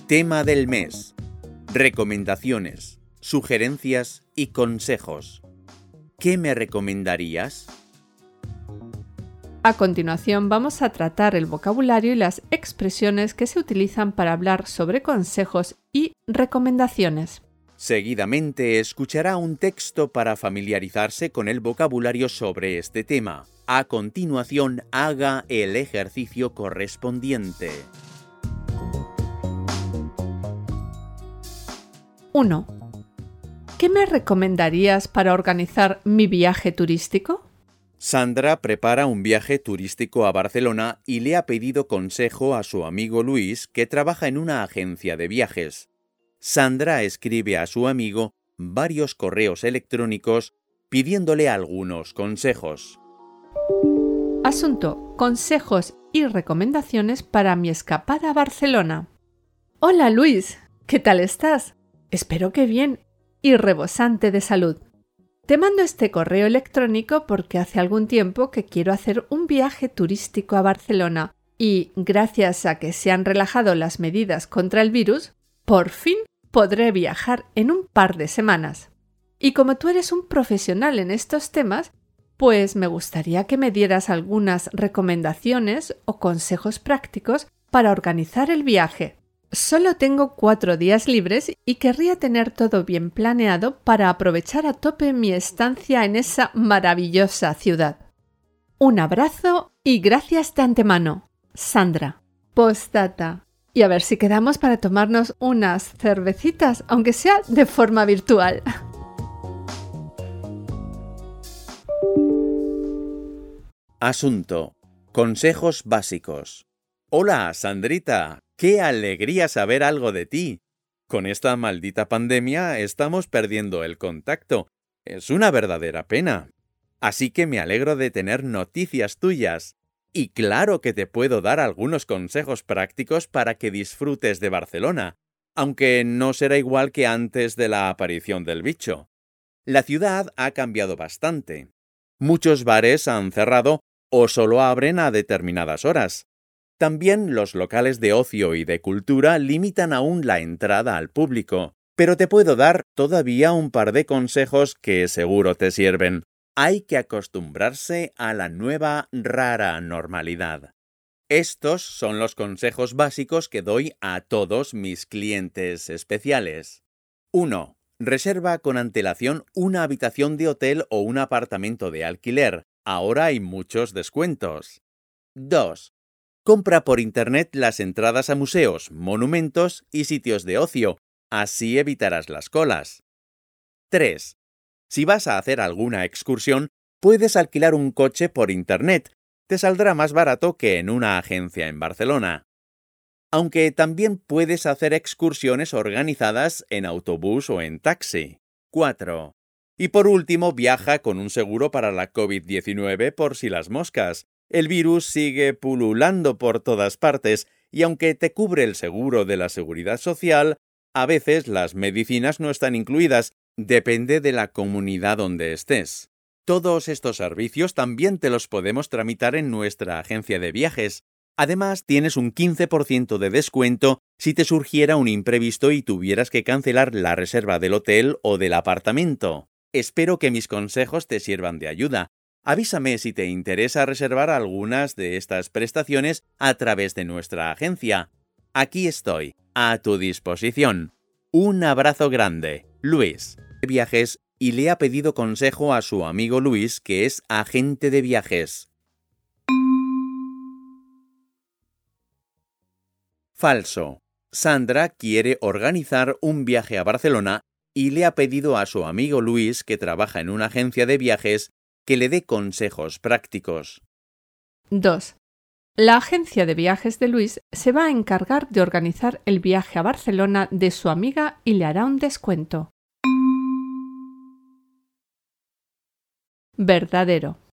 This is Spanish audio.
Tema del mes. Recomendaciones, sugerencias y consejos. ¿Qué me recomendarías? A continuación vamos a tratar el vocabulario y las expresiones que se utilizan para hablar sobre consejos y recomendaciones. Seguidamente escuchará un texto para familiarizarse con el vocabulario sobre este tema. A continuación, haga el ejercicio correspondiente. 1. ¿Qué me recomendarías para organizar mi viaje turístico? Sandra prepara un viaje turístico a Barcelona y le ha pedido consejo a su amigo Luis, que trabaja en una agencia de viajes. Sandra escribe a su amigo varios correos electrónicos pidiéndole algunos consejos. Asunto: consejos y recomendaciones para mi escapada a Barcelona. Hola Luis, ¿qué tal estás? Espero que bien y rebosante de salud. Te mando este correo electrónico porque hace algún tiempo que quiero hacer un viaje turístico a Barcelona y, gracias a que se han relajado las medidas contra el virus, por fin podré viajar en un par de semanas. Y como tú eres un profesional en estos temas, pues me gustaría que me dieras algunas recomendaciones o consejos prácticos para organizar el viaje. Solo tengo 4 días libres y querría tener todo bien planeado para aprovechar a tope mi estancia en esa maravillosa ciudad. Un abrazo y gracias de antemano. Sandra. Postdata. Y a ver si quedamos para tomarnos unas cervecitas, aunque sea de forma virtual. Asunto: consejos básicos. Hola, Sandrita. ¡Qué alegría saber algo de ti! Con esta maldita pandemia estamos perdiendo el contacto. Es una verdadera pena. Así que me alegro de tener noticias tuyas. Y claro que te puedo dar algunos consejos prácticos para que disfrutes de Barcelona, aunque no será igual que antes de la aparición del bicho. La ciudad ha cambiado bastante. Muchos bares han cerrado o solo abren a determinadas horas. También los locales de ocio y de cultura limitan aún la entrada al público, pero te puedo dar todavía un par de consejos que seguro te sirven. Hay que acostumbrarse a la nueva rara normalidad. Estos son los consejos básicos que doy a todos mis clientes especiales. 1. Reserva con antelación una habitación de hotel o un apartamento de alquiler. Ahora hay muchos descuentos. 2. Compra por internet las entradas a museos, monumentos y sitios de ocio. Así evitarás las colas. 3. Si vas a hacer alguna excursión, puedes alquilar un coche por internet. Te saldrá más barato que en una agencia en Barcelona. Aunque también puedes hacer excursiones organizadas en autobús o en taxi. 4. Y por último, viaja con un seguro para la COVID-19 por si las moscas. El virus sigue pululando por todas partes y aunque te cubre el seguro de la Seguridad Social, a veces las medicinas no están incluidas, depende de la comunidad donde estés. Todos estos servicios también te los podemos tramitar en nuestra agencia de viajes. Además, tienes un 15% de descuento si te surgiera un imprevisto y tuvieras que cancelar la reserva del hotel o del apartamento. Espero que mis consejos te sirvan de ayuda. Avísame si te interesa reservar algunas de estas prestaciones a través de nuestra agencia. Aquí estoy, a tu disposición. Un abrazo grande. Luis, de viajes, y le ha pedido consejo a su amigo Luis, que es agente de viajes. Falso. Sandra quiere organizar un viaje a Barcelona y le ha pedido a su amigo Luis, que trabaja en una agencia de viajes, que le dé consejos prácticos. 2. La agencia de viajes de Luis se va a encargar de organizar el viaje a Barcelona de su amiga y le hará un descuento. Verdadero.